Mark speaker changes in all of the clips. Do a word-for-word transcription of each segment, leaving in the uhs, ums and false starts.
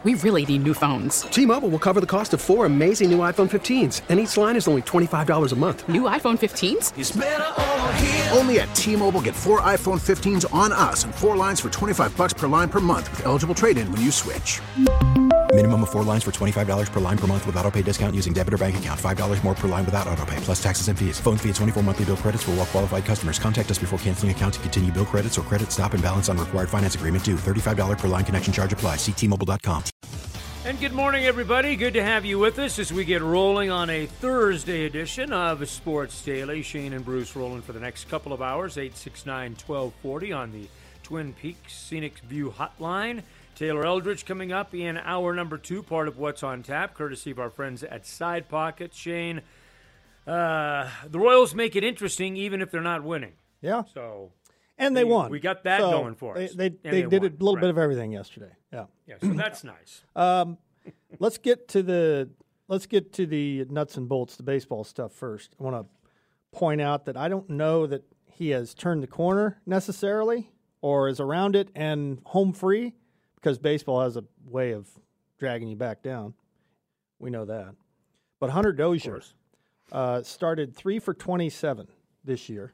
Speaker 1: we really need new phones.
Speaker 2: T-Mobile will cover the cost of four amazing new iPhone fifteens, and each line is only twenty-five dollars a month.
Speaker 1: New iPhone fifteens?
Speaker 3: It's better over here.
Speaker 4: Only at T-Mobile, get four iPhone fifteens on us and four lines for twenty-five dollars per line per month with eligible trade-in when you switch.
Speaker 5: Minimum of four lines for twenty-five dollars per line per month with autopay discount using debit or bank account. five dollars more per line without autopay, plus taxes and fees. Phone fee at twenty-four monthly bill credits for well-qualified customers. Contact us before canceling account to continue bill credits or credit stop and balance on required finance agreement due. thirty-five dollars per line connection charge applies. See T Mobile dot com.
Speaker 6: And good morning, everybody. Good to have you with us as we get rolling on a Thursday edition of Sports Daily. Shane and Bruce rolling for the next couple of hours, eight six nine, one two four zero on the Twin Peaks Scenic View Hotline. Taylor Eldridge coming up in hour number two, part of What's on Tap, courtesy of our friends at Side Pocket. Shane, uh, the Royals make it interesting even if they're not winning.
Speaker 7: Yeah.
Speaker 6: So,
Speaker 7: and they
Speaker 6: we,
Speaker 7: won.
Speaker 6: We got that
Speaker 7: so
Speaker 6: going for us.
Speaker 7: They, they,
Speaker 6: they,
Speaker 7: they did
Speaker 6: won.
Speaker 7: a little
Speaker 6: right.
Speaker 7: bit of everything yesterday. Yeah.
Speaker 6: Yeah. So that's nice.
Speaker 7: Um, let's get to the let's get to the nuts and bolts, the baseball stuff first. I want to point out that I don't know that he has turned the corner necessarily or is around it and home free, because baseball has a way of dragging you back down. We know that. But Hunter Dozier uh, started three for twenty-seven this year.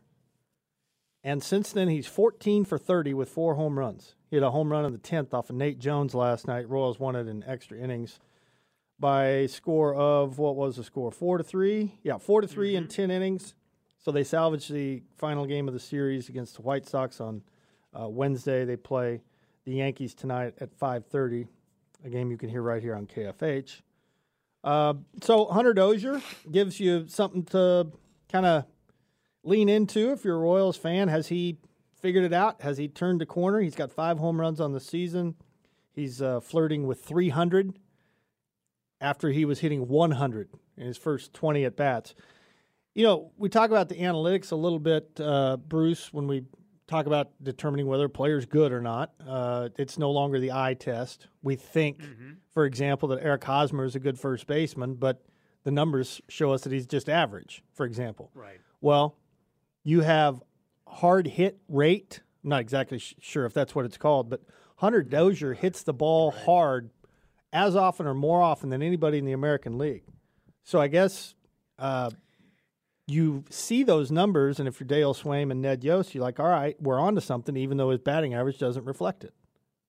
Speaker 7: And since then, he's fourteen for thirty with four home runs. He had a home run in the tenth off of Nate Jones last night. Royals won it in extra innings by a score of, what was the score, four to three? Yeah, four to three mm-hmm. in ten innings. So they salvaged the final game of the series against the White Sox on uh, Wednesday. They play the Yankees tonight at five thirty, a game you can hear right here on K F H. Uh, so Hunter Dozier gives you something to kind of lean into if you're a Royals fan. Has he figured it out? Has he turned the corner? He's got five home runs on the season. He's uh, flirting with three hundred after he was hitting one hundred in his first twenty at-bats. You know, we talk about the analytics a little bit, uh, Bruce, when we talk about determining whether a player's good or not. Uh, it's no longer the eye test. We think, mm-hmm. for example, that Eric Hosmer is a good first baseman, but the numbers show us that he's just average, for example.
Speaker 6: Right.
Speaker 7: Well, you have hard hit rate. I'm not exactly sh- sure if that's what it's called, but Hunter Dozier hits the ball right. hard as often or more often than anybody in the American League. So I guess uh, you see those numbers, and if you're Dale Swaim and Ned Yost, you're like, all right, we're on to something, even though his batting average doesn't reflect it.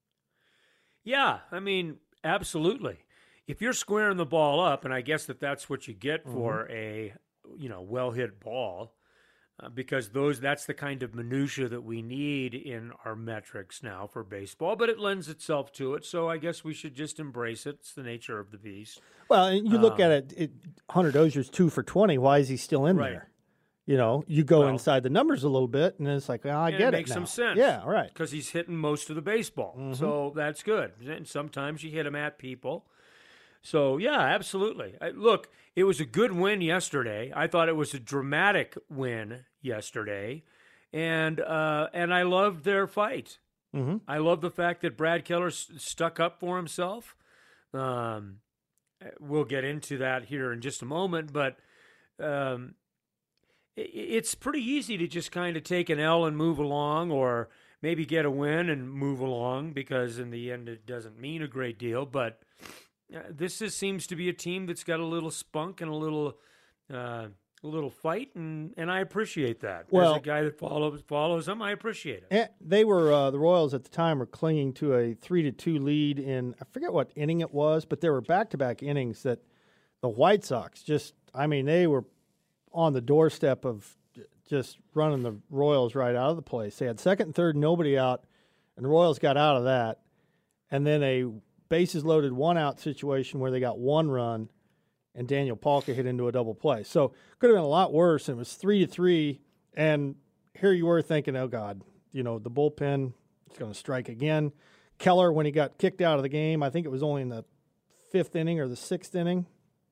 Speaker 6: Yeah, I mean, absolutely. If you're squaring the ball up, and I guess that that's what you get
Speaker 7: mm-hmm.
Speaker 6: for a, you know, well-hit ball, Uh, because those that's the kind of minutia that we need in our metrics now for baseball, but it lends itself to it, so I guess we should just embrace it. It's the nature of the beast.
Speaker 7: Well, and you look
Speaker 6: um,
Speaker 7: at it, it, Hunter Dozier's two for twenty. Why is he still in
Speaker 6: right.
Speaker 7: there? You know, you go
Speaker 6: well,
Speaker 7: inside the numbers a little bit, and it's like, well, I get it,
Speaker 6: it makes
Speaker 7: now.
Speaker 6: some sense.
Speaker 7: Yeah, right.
Speaker 6: Because he's hitting most of the baseball,
Speaker 7: mm-hmm.
Speaker 6: so that's good. And sometimes you hit him at people. So, yeah, absolutely. I, look, it was a good win yesterday. I thought it was a dramatic win yesterday, and uh, and I loved their fight.
Speaker 7: Mm-hmm.
Speaker 6: I love the fact that Brad Keller s- stuck up for himself. Um, we'll get into that here in just a moment, but um, it, it's pretty easy to just kind of take an L and move along, or maybe get a win and move along, because in the end it doesn't mean a great deal, but Uh, this is, seems to be a team that's got a little spunk and a little, uh, a little fight, and, and I appreciate that.
Speaker 7: Well,
Speaker 6: as a guy that follows follows them, I appreciate it.
Speaker 7: They were uh, the Royals at the time were clinging to a three to two lead in, I forget what inning it was, but there were back to back innings that the White Sox just, I mean, they were on the doorstep of just running the Royals right out of the place. They had second and third, nobody out, and the Royals got out of that, and then a bases loaded, one out situation where they got one run, and Daniel Palka hit into a double play. So could have been a lot worse. It was three to three, and here you were thinking, oh God, you know, the bullpen is going to strike again. Keller, when he got kicked out of the game, I think it was only in the fifth inning or the sixth inning.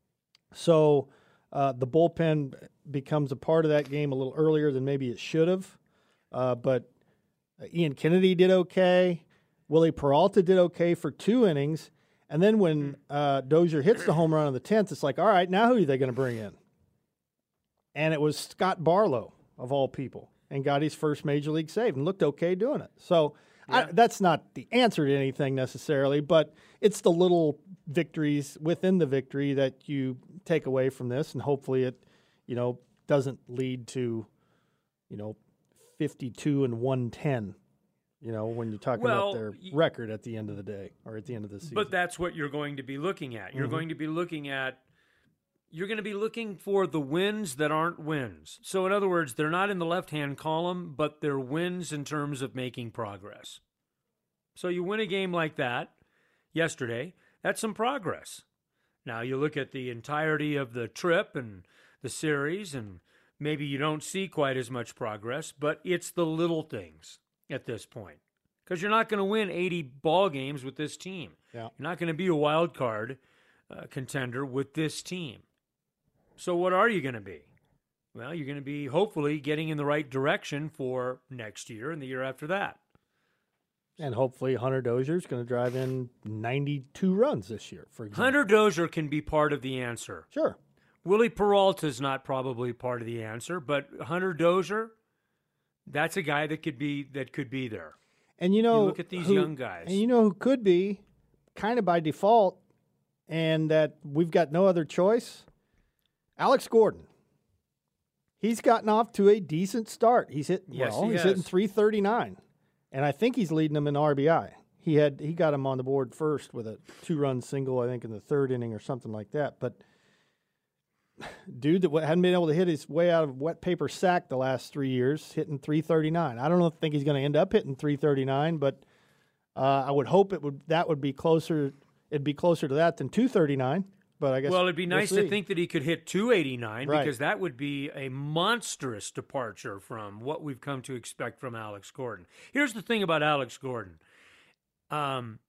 Speaker 7: So uh, the bullpen becomes a part of that game a little earlier than maybe it should have. Uh, but Ian Kennedy did okay. Willie Peralta did okay for two innings. And then when uh, Dozier hits the home run on the tenth, it's like, all right, now who are they going to bring in? And it was Scott Barlow, of all people, and got his first major league save and looked okay doing it. So I, that's not the answer to anything necessarily, but it's the little victories within the victory that you take away from this, and hopefully it, you know, doesn't lead to, you know, fifty-two and one ten. You know, when you're talking
Speaker 6: well,
Speaker 7: about their record at the end of the day or at the end of the season.
Speaker 6: But that's what you're going to be looking at. You're mm-hmm. going to be looking at. You're going to be looking for the wins that aren't wins. So, in other words, they're not in the left-hand column, but they're wins in terms of making progress. So you win a game like that yesterday, that's some progress. Now you look at the entirety of the trip and the series, and maybe you don't see quite as much progress, but it's the little things at this point. Because you're not going to win eighty ball games with this team.
Speaker 7: Yeah.
Speaker 6: You're not going to be a wild card uh, contender with this team. So what are you going to be? Well, you're going to be hopefully getting in the right direction for next year and the year after that.
Speaker 7: And hopefully Hunter Dozier is going to drive in ninety-two runs this year, for example.
Speaker 6: Hunter Dozier can be part of the answer.
Speaker 7: Sure.
Speaker 6: Willie Peralta's not probably part of the answer, but Hunter Dozier, that's a guy that could be that could be there.
Speaker 7: And you know,
Speaker 6: you look at these
Speaker 7: who,
Speaker 6: young guys.
Speaker 7: And you know who could be, kind of by default, and that we've got no other choice? Alex Gordon. He's gotten off to a decent start. He's hit
Speaker 6: yes,
Speaker 7: well,
Speaker 6: he
Speaker 7: he's
Speaker 6: has.
Speaker 7: hitting three thirty-nine. And I think he's leading them in R B I. He had he got him on the board first with a two-run single, I think, in the third inning or something like that. But dude that hadn't been able to hit his way out of wet paper sack the last three years, hitting three thirty-nine. I don't know, think he's going to end up hitting three thirty-nine, but uh, I would hope it would that would be closer. It'd be closer to that than two thirty-nine. But I guess
Speaker 6: well, it'd be nice
Speaker 7: we'll
Speaker 6: to think that he could hit two eighty-nine
Speaker 7: right.
Speaker 6: because that would be a monstrous departure from what we've come to expect from Alex Gordon. Here's the thing about Alex Gordon. Um,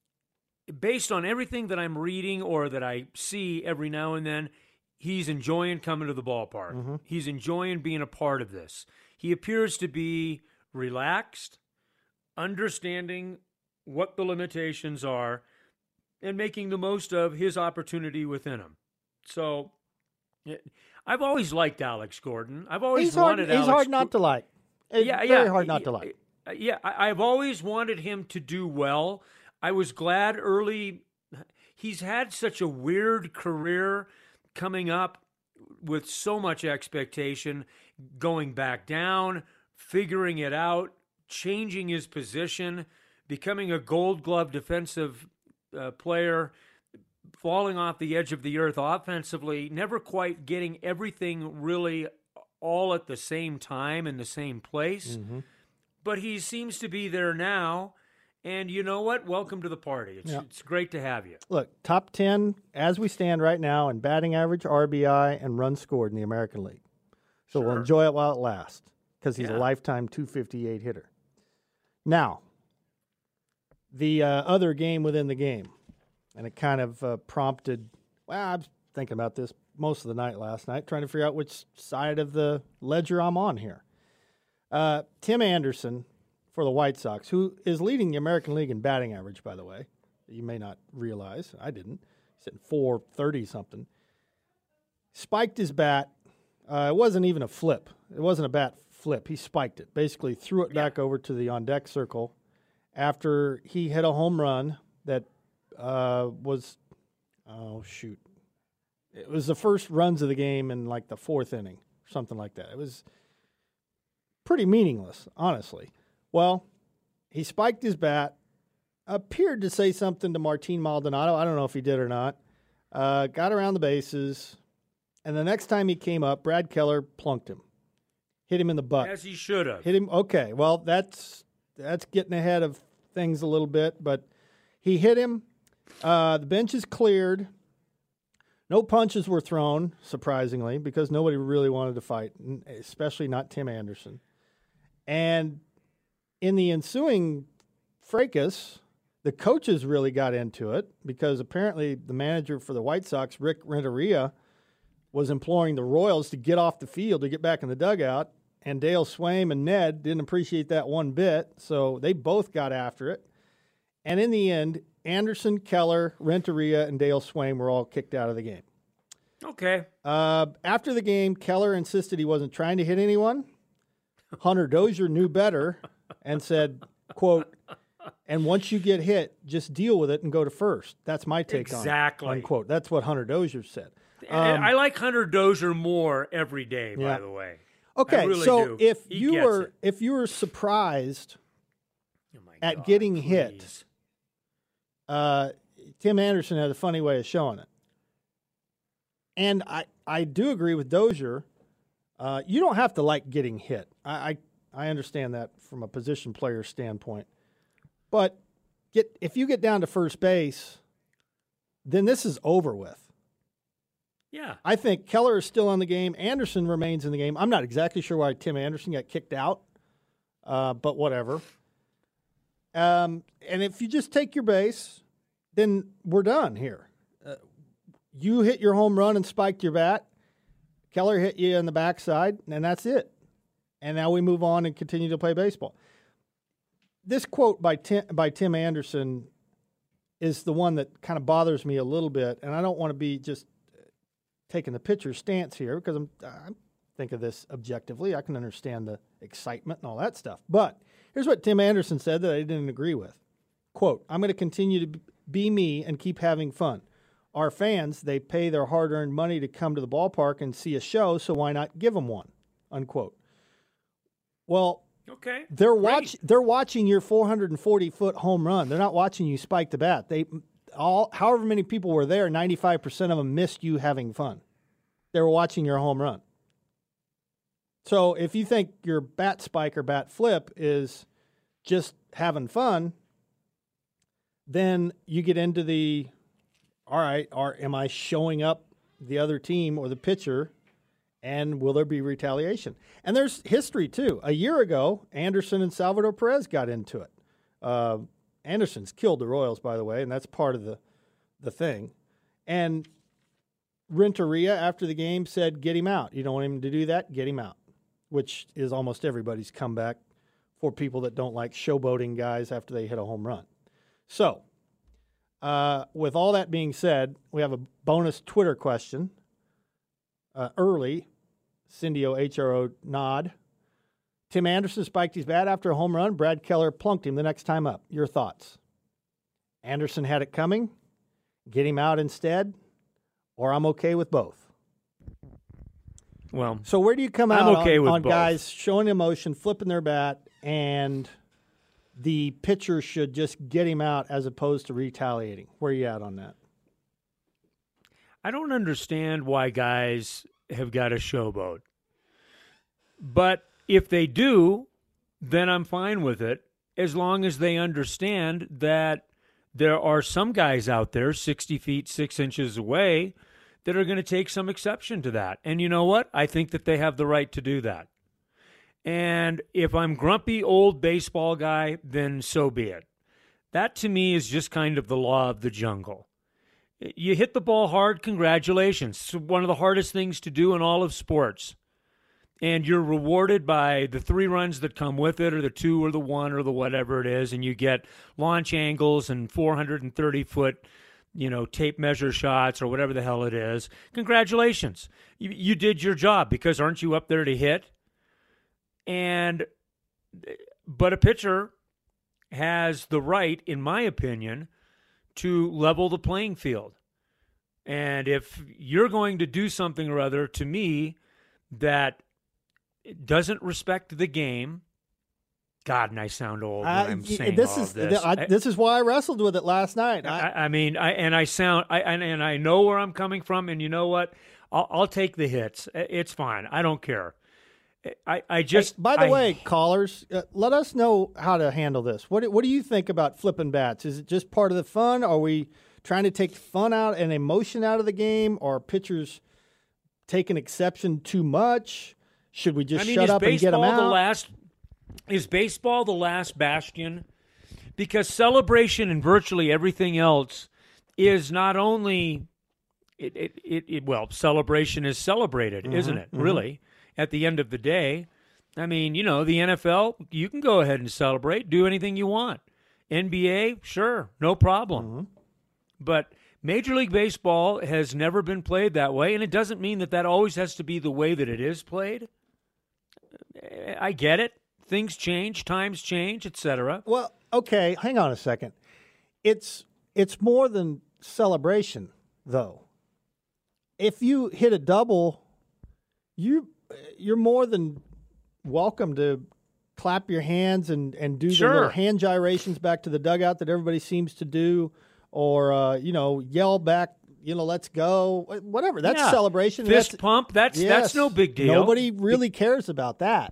Speaker 6: based on everything that I'm reading or that I see every now and then, he's enjoying coming to the ballpark.
Speaker 7: Mm-hmm.
Speaker 6: He's enjoying being a part of this. He appears to be relaxed, understanding what the limitations are, and making the most of his opportunity within him. So, it, I've always liked Alex Gordon. I've always
Speaker 7: he's
Speaker 6: wanted
Speaker 7: hard,
Speaker 6: Alex.
Speaker 7: He's hard not to like. It's
Speaker 6: yeah,
Speaker 7: very
Speaker 6: yeah,
Speaker 7: hard not to like.
Speaker 6: Yeah, I, I've always wanted him to do well. I was glad early. He's had such a weird career coming up with so much expectation, going back down, figuring it out, changing his position, becoming a Gold Glove defensive uh, player, falling off the edge of the earth offensively, never quite getting everything really all at the same time in the same place.
Speaker 7: Mm-hmm.
Speaker 6: But he seems to be there now. And you know what? Welcome to the party. It's,
Speaker 7: yeah.
Speaker 6: it's great to have you.
Speaker 7: Look, top ten as we stand right now in batting average, R B I, and runs scored in the American League. So
Speaker 6: Sure.
Speaker 7: we'll enjoy it while it lasts because he's
Speaker 6: Yeah.
Speaker 7: a lifetime two fifty-eight hitter. Now, the uh, other game within the game, and it kind of uh, prompted, well, I was thinking about this most of the night last night, trying to figure out which side of the ledger I'm on here. Uh, Tim Anderson for the White Sox, who is leading the American League in batting average, by the way. You may not realize. I didn't. He's hitting four thirty-something. Spiked his bat. Uh, it wasn't even a flip. It wasn't a bat flip. He spiked it. Basically threw it back over to the on-deck circle after he hit a home run that uh, was, oh, shoot. It was the first runs of the game in like the fourth inning, something like that. It was pretty meaningless, honestly. Well, he spiked his bat, appeared to say something to Martin Maldonado. I don't know if he did or not. Uh, got around the bases, and the next time he came up, Brad Keller plunked him, hit him in the butt.
Speaker 6: As he should have.
Speaker 7: Hit him. Okay, well, that's that's getting ahead of things a little bit, but he hit him. Uh, the bench is cleared. No punches were thrown, surprisingly, because nobody really wanted to fight, especially not Tim Anderson. And in the ensuing fracas, the coaches really got into it because apparently the manager for the White Sox, Rick Renteria, was imploring the Royals to get off the field to get back in the dugout, and Dale Swaim and Ned didn't appreciate that one bit, so they both got after it. And in the end, Anderson, Keller, Renteria, and Dale Swaim were all kicked out of the game.
Speaker 6: Okay.
Speaker 7: Uh, after the game, Keller insisted he wasn't trying to hit anyone. Hunter Dozier knew better and said, quote, And once you get hit, just deal with it and go to first. That's my take
Speaker 6: exactly.
Speaker 7: on it. Unquote. That's what Hunter Dozier said.
Speaker 6: Um,
Speaker 7: Um,
Speaker 6: I like Hunter Dozier more every day, by
Speaker 7: Yeah.
Speaker 6: the way.
Speaker 7: okay,
Speaker 6: I really
Speaker 7: so
Speaker 6: do.
Speaker 7: if
Speaker 6: He
Speaker 7: you
Speaker 6: gets
Speaker 7: were
Speaker 6: it.
Speaker 7: if you were surprised
Speaker 6: Oh my
Speaker 7: at
Speaker 6: God,
Speaker 7: getting hit,
Speaker 6: please.
Speaker 7: uh, Tim Anderson had a funny way of showing it. And I, I do agree with Dozier. Uh, you don't have to like getting hit. I, I I understand that from a position player standpoint. But get if you get down to first base, then this is over with.
Speaker 6: Yeah.
Speaker 7: I think Keller is still on the game. Anderson remains in the game. I'm not exactly sure why Tim Anderson got kicked out, uh, but whatever. Um, and if you just take your base, then we're done here. Uh, you hit your home run and spiked your bat. Keller hit you in the backside, and that's it. And now we move on and continue to play baseball. This quote by Tim, by Tim Anderson is the one that kind of bothers me a little bit, and I don't want to be just taking the pitcher's stance here because I'm I think of this objectively. I can understand the excitement and all that stuff. But here's what Tim Anderson said that I didn't agree with. Quote, I'm going to continue to be me and keep having fun. Our fans, they pay their hard-earned money to come to the ballpark and see a show, so why not give them one? Unquote. Well,
Speaker 6: Okay.
Speaker 7: they're
Speaker 6: Great.
Speaker 7: watch they're watching your four hundred forty foot home run. They're not watching you spike the bat. They all however many people were there, ninety-five percent of them missed you having fun. They were watching your home run. So if you think your bat spike or bat flip is just having fun, then you get into the all right, are am I showing up the other team or the pitcher, and will there be retaliation? And there's history, too. A year ago, Anderson and Salvador Perez got into it. Uh, Anderson's killed the Royals, by the way, and that's part of the, the thing. And Renteria, after the game, said, get him out. You don't want him to do that? Get him out, which is almost everybody's comeback for people that don't like showboating guys after they hit a home run. So, uh, with all that being said, we have a bonus Twitter question. Uh, early, Cindy O H R O nod. Tim Anderson spiked his bat after a home run. Brad Keller plunked him the next time up. Your thoughts? Anderson had it coming. Get him out instead. Or I'm okay with both.
Speaker 6: Well,
Speaker 7: So where do you come
Speaker 6: I'm
Speaker 7: out
Speaker 6: okay
Speaker 7: on,
Speaker 6: with
Speaker 7: on
Speaker 6: both.
Speaker 7: guys showing emotion, flipping their bat, and the pitcher should just get him out as opposed to retaliating? Where are you at on that?
Speaker 6: I don't understand why guys have got a showboat. But if they do, then I'm fine with it, as long as they understand that there are some guys out there sixty feet, six inches away that are going to take some exception to that. And you know what? I think that they have the right to do that. And if I'm grumpy old baseball guy, then so be it. That to me is just kind of the law of the jungle. You hit the ball hard, congratulations. It's one of the hardest things to do in all of sports. And you're rewarded by the three runs that come with it, or the two, or the one, or the whatever it is, and you get launch angles and four hundred thirty foot, you know, tape measure shots, or whatever the hell it is. Congratulations. You, you did your job, because aren't you up there to hit? And, but a pitcher has the right, in my opinion, to level the playing field. And if you're going to do something or other, to me, that doesn't respect the game, God, and I sound old when
Speaker 7: I-
Speaker 6: I'm saying
Speaker 7: this
Speaker 6: all
Speaker 7: is
Speaker 6: of this.
Speaker 7: I,
Speaker 6: I-
Speaker 7: this is why I wrestled with it last night. I,
Speaker 6: I, I mean, I and I sound, I and, and I know where I'm coming from, and you know what? I'll, I'll take the hits. It's fine. I don't care. I, I just.
Speaker 7: Hey, by the
Speaker 6: I-
Speaker 7: way, callers, uh, let us know how to handle this. What do, what do you think about flipping bats? Is it just part of the fun? Are we trying to take fun out and emotion out of the game? Or are pitchers taking exception too much? Should we just
Speaker 6: I mean,
Speaker 7: shut
Speaker 6: is
Speaker 7: up and get them
Speaker 6: baseball
Speaker 7: out?
Speaker 6: the last? Is baseball the last bastion? Because celebration and virtually everything else is not only it. It, it, it well, celebration is celebrated,
Speaker 7: Mm-hmm,
Speaker 6: isn't it? Really. At the end of the day, I mean, you know, the N F L, you can go ahead and celebrate, do anything you want. N B A, sure, no problem.
Speaker 7: Mm-hmm.
Speaker 6: But Major League Baseball has never been played that way, and it doesn't mean that that always has to be the way that it is played. I get it. things change, times change, et cetera.
Speaker 7: Well, okay, hang on a second. It's it's more than celebration, though. If you hit a double, you you're more than welcome to clap your hands and, and do
Speaker 6: Sure.
Speaker 7: the little hand gyrations back to the dugout that everybody seems to do, or uh, you know, yell back, you know, let's go, whatever. That's
Speaker 6: Yeah.
Speaker 7: celebration.
Speaker 6: Fist
Speaker 7: that's,
Speaker 6: pump. That's
Speaker 7: yes,
Speaker 6: that's no big deal.
Speaker 7: Nobody really cares about that.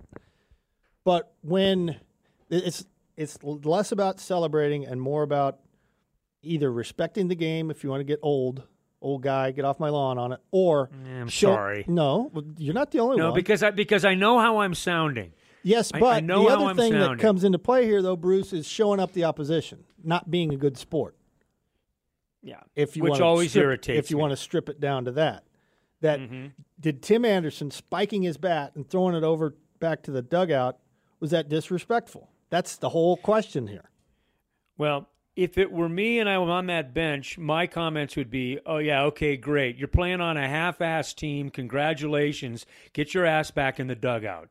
Speaker 7: But when it's it's less about celebrating and more about either respecting the game, if you want to get old, old guy, get off my lawn on it, or
Speaker 6: I'm
Speaker 7: show,
Speaker 6: sorry.
Speaker 7: No, you're not the only
Speaker 6: No,
Speaker 7: one.
Speaker 6: because I because I know how I'm sounding.
Speaker 7: Yes,
Speaker 6: I-
Speaker 7: but
Speaker 6: I know
Speaker 7: the
Speaker 6: how
Speaker 7: other
Speaker 6: I'm
Speaker 7: thing
Speaker 6: sounding.
Speaker 7: that comes into play here, though, Bruce, is showing up the opposition, not being a good sport.
Speaker 6: Yeah,
Speaker 7: If you
Speaker 6: which
Speaker 7: want to
Speaker 6: always
Speaker 7: strip,
Speaker 6: irritates
Speaker 7: if you
Speaker 6: me.
Speaker 7: want to strip it down to that, that
Speaker 6: Mm-hmm.
Speaker 7: did Tim Anderson spiking his bat and throwing it over back to the dugout, was that disrespectful? That's the whole question here.
Speaker 6: Well, if it were me and I were on that bench, my comments would be, oh, yeah, okay, great. You're playing on a half-ass team. Congratulations. Get your ass back in the dugout.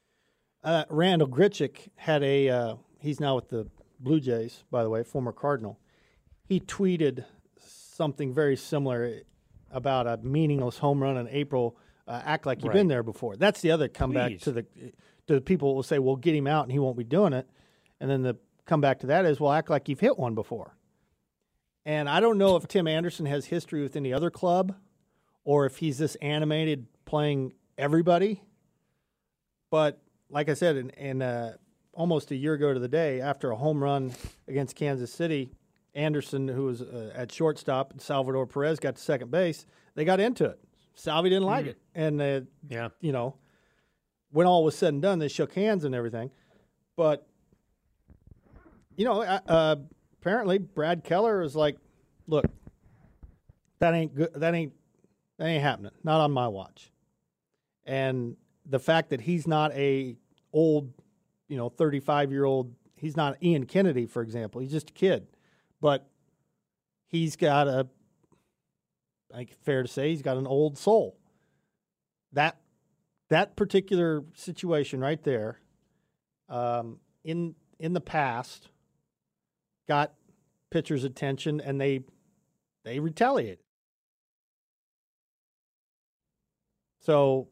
Speaker 7: Uh, Randall Grichuk had a, uh, he's now with the Blue Jays, by the way, former Cardinal. He tweeted something very similar about a meaningless home run in April. Uh, act like you've
Speaker 6: Right.
Speaker 7: been there before. That's the other comeback
Speaker 6: Please.
Speaker 7: to the to the people who will say, well, get him out and he won't be doing it. And then the comeback to that is, well, act like you've hit one before. And I don't know if Tim Anderson has history with any other club or if he's this animated playing everybody. But like I said, in, in uh, almost a year ago to the day, after a home run against Kansas City, Anderson, who was uh, at shortstop, and Salvador Perez got to second base, they got into it. Salvi didn't like it. And, uh,
Speaker 6: Yeah.
Speaker 7: you know, when all was said and done, they shook hands and everything. But, you know, uh, uh, apparently Brad Keller is like, look, that ain't good. That ain't, that ain't happening. Not on my watch. And the fact that he's not a old, you know, thirty-five-year-old, he's not Ian Kennedy, for example. He's just a kid. But he's got a, I think fair to say, he's got an old soul. That that particular situation right there, um, in in the past, got pitchers' attention, and they they retaliated. So,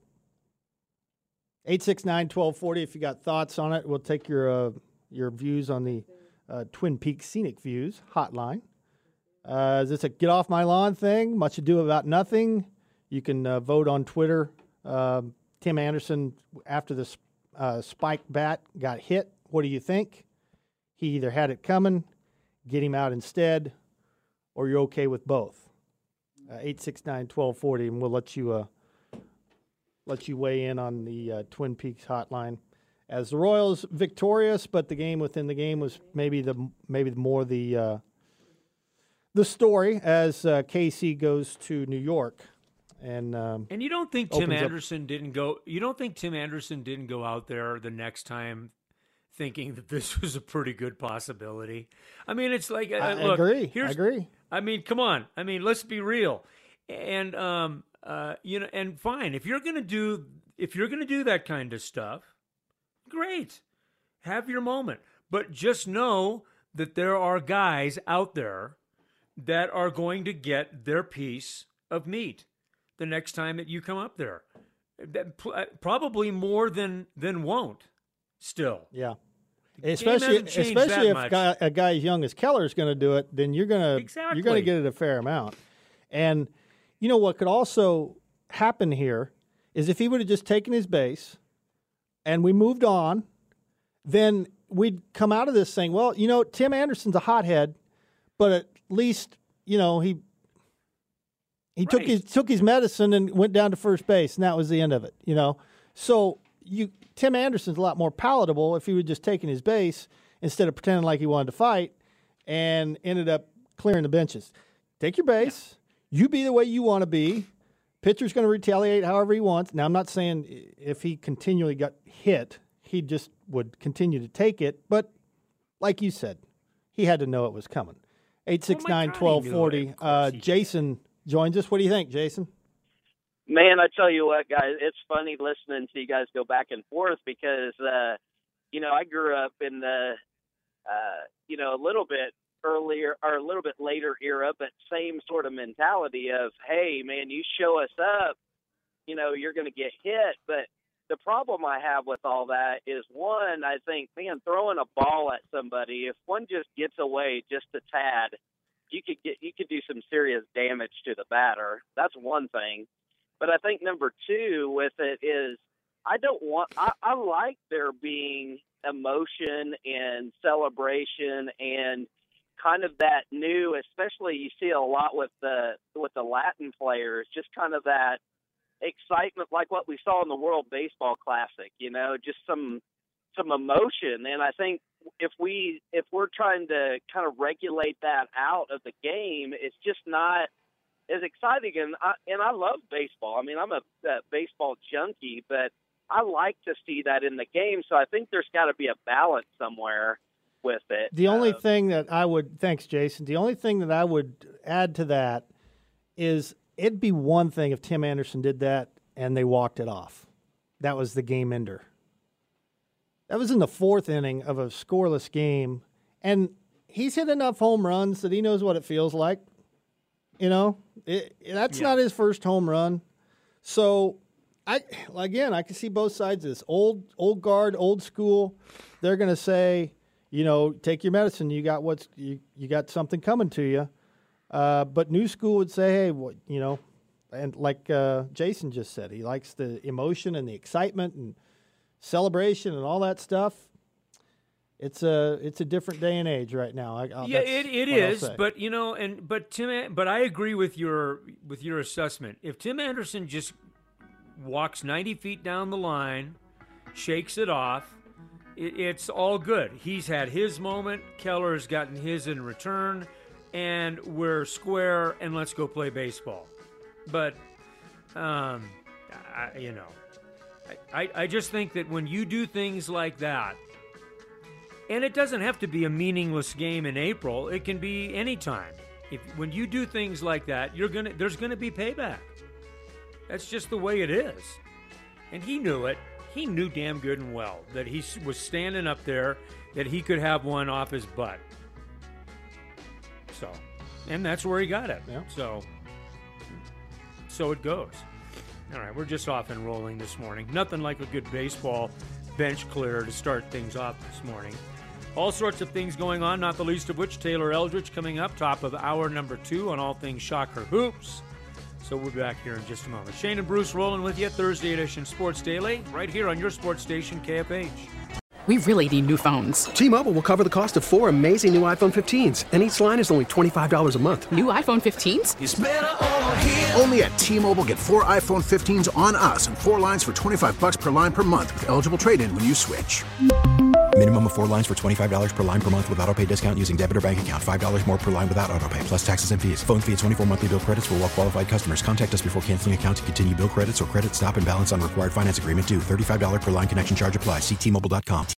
Speaker 7: eight six nine, one two four zero, if you got thoughts on it, we'll take your uh, your views on the uh, Twin Peaks Scenic Views hotline. Uh, is this a get off my lawn thing? Much ado about nothing. You can uh, vote on Twitter. Um, Tim Anderson, after the uh, spike bat got hit, what do you think? He either had it coming, get him out instead, or you're okay with both. Uh, eight six nine, one two four zero, and we'll let you uh, let you weigh in on the uh, Twin Peaks hotline. As the Royals victorious, but the game within the game was maybe the maybe more the uh, the story as uh, K C goes to New York. And um,
Speaker 6: And you don't think Tim
Speaker 7: opens up-
Speaker 6: Anderson didn't go you don't think Tim Anderson didn't go out there the next time thinking that this was a pretty good possibility? I mean, it's like uh,
Speaker 7: I
Speaker 6: look,
Speaker 7: agree. I
Speaker 6: here's,
Speaker 7: agree.
Speaker 6: I mean, come on. I mean, let's be real. And um uh you know, and fine, if you're going to do if you're going to do that kind of stuff, great. Have your moment. But just know that there are guys out there that are going to get their piece of meat the next time that you come up there. That, probably more than than won't still.
Speaker 7: Yeah.
Speaker 6: game
Speaker 7: Especially,
Speaker 6: hasn't changed
Speaker 7: especially
Speaker 6: that
Speaker 7: if
Speaker 6: much.
Speaker 7: guy, a guy as young as Keller is going to do it, then you're going to
Speaker 6: Exactly.
Speaker 7: you're going to get it a fair amount. And you know what could also happen here is if he would have just taken his base and we moved on, then we'd come out of this saying, well, you know, Tim Anderson's a hothead, but at least you know he he took
Speaker 6: Right.
Speaker 7: his took his medicine and went down to first base, and that was the end of it. You know, so you Tim Anderson's a lot more palatable if he would just taken his base instead of pretending like he wanted to fight and ended up clearing the benches. Take your base. You be the way you want to be. Pitcher's going to retaliate however he wants. Now, I'm not saying if he continually got hit, he just would continue to take it. But like you said, he had to know it was coming. eight six nine, one two four zero. Uh, Jason joins us. What do you think, Jason?
Speaker 3: Man, I tell you what, guys, it's funny listening to you guys go back and forth because uh, you know, I grew up in the, uh, you know, a little bit earlier or a little bit later era, but same sort of mentality of, hey, man, you show us up, you know, you're going to get hit. But the problem I have with all that is, one, I think, man, throwing a ball at somebody, if one just gets away just a tad, you could get you could do some serious damage to the batter. That's one thing. But I think number two with it is, I don't want I, I like there being emotion and celebration and kind of that new, especially you see a lot with the with the Latin players, just kind of that excitement like what we saw in the World Baseball Classic, you know, just some some emotion. And I think if we if we're trying to kind of regulate that out of the game, it's just not as exciting. And I, and I love baseball. I mean, I'm a, a baseball junkie, but I like to see that in the game. So I think there's got to be a balance somewhere with it.
Speaker 7: The only
Speaker 3: uh,
Speaker 7: thing that I would, thanks, Jason. The only thing that I would add to that is it'd be one thing if Tim Anderson did that and they walked it off. That was the game ender. That was in the fourth inning of a scoreless game, and he's hit enough home runs that he knows what it feels like. You know, it, that's yeah. not his first home run. So, I again, I can see both sides of this. Old, old guard, old school. They're going to say, you know, take your medicine. You got what's you, you got something coming to you. Uh, but new school would say, hey, what you know, and like uh, Jason just said, he likes the emotion and the excitement and celebration and all that stuff. It's a it's a different day and age right now. I,
Speaker 6: yeah, it, it is. But you know, and but Tim, but I agree with your with your assessment. If Tim Anderson just walks ninety feet down the line, shakes it off, it, it's all good. He's had his moment. Keller's gotten his in return, and we're square. And let's go play baseball. But, um, I, you know, I, I just think that when you do things like that, and it doesn't have to be a meaningless game in April. It can be any time. If when you do things like that, you're gonna there's gonna be payback. That's just the way it is. And he knew it. He knew damn good and well that he was standing up there, that he could have one off his butt. So, and that's where he got it.
Speaker 7: Yeah.
Speaker 6: So, so it goes. All right, we're just off and rolling this morning. Nothing like a good baseball bench clear to start things off this morning. All sorts of things going on, not the least of which Taylor Eldridge coming up, top of hour number two on all things Shocker Hoops. So we'll be back here in just a moment. Shane and Bruce rolling with you, Thursday edition Sports Daily, right here on your sports station, K F H.
Speaker 1: We really need new phones.
Speaker 2: T-Mobile will cover the cost of four amazing new iPhone fifteens, and each line is only twenty-five dollars a month.
Speaker 1: New iPhone fifteens?
Speaker 4: It's better over here. Only at T-Mobile, get four iPhone fifteens on us and four lines for twenty-five bucks per line per month with eligible trade-in when you switch.
Speaker 5: Minimum of four lines for twenty-five dollars per line per month with autopay discount using debit or bank account. five dollars more per line without autopay, plus taxes and fees. Phone fee at twenty-four monthly bill credits for well-qualified customers. Contact us before canceling account to continue bill credits or credit stop and balance on required finance agreement due. thirty-five dollars per line connection charge applies. See T Mobile dot com.